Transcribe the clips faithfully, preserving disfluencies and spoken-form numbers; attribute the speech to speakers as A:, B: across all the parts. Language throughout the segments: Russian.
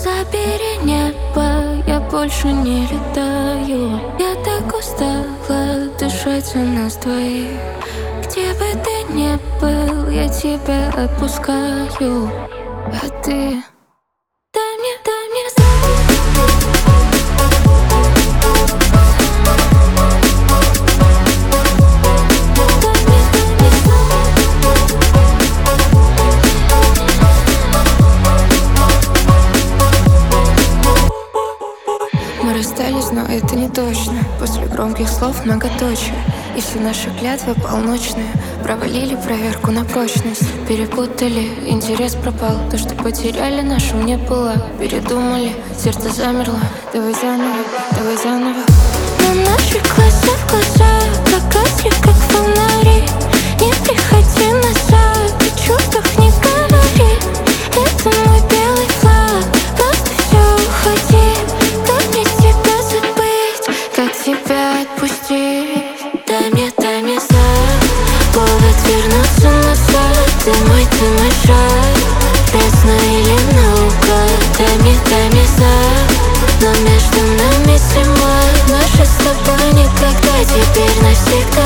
A: Забери небо, я больше не летаю. Я так устала дышать у нас двоих. Где бы ты ни был, я тебя отпускаю. А ты дай мне, дай мне Мы расстались, но это не точно. После громких слов многоточие. И все наши клятвы полночные провалили проверку на прочность. Перепутали, интерес пропал. То, что потеряли, нашим не было. Передумали, сердце замерло. Давай заново, давай заново. Но наши глаза в глаза, гагаси, как фонари. Не приходи назад, о чувствах не говори. Это мой белый флаг, просто все уходи. Как мне тебя забыть, как тебя отпустить? Дай мне, дай мне знак, повод вернуться назад. Ты мой, ты мой шаг, пресно или наугад. Дай мне, дай мне знак, но между нами зима. Наше с тобой никогда, теперь навсегда.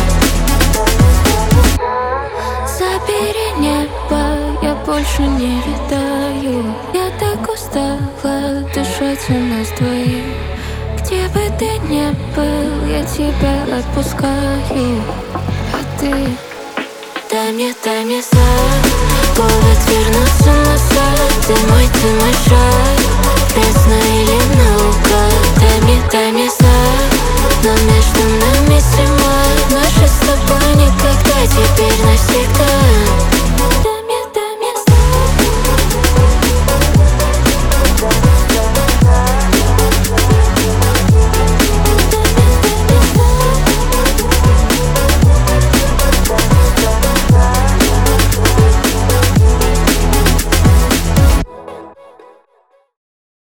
A: Забери небо, я больше не летаю. Я так устала дышать у нас двоих. Где бы ты ни был, я тебя отпускаю. А ты дай мне, дай мне знак, повод вернуться назад. Ты мой, ты мой шаг, пресно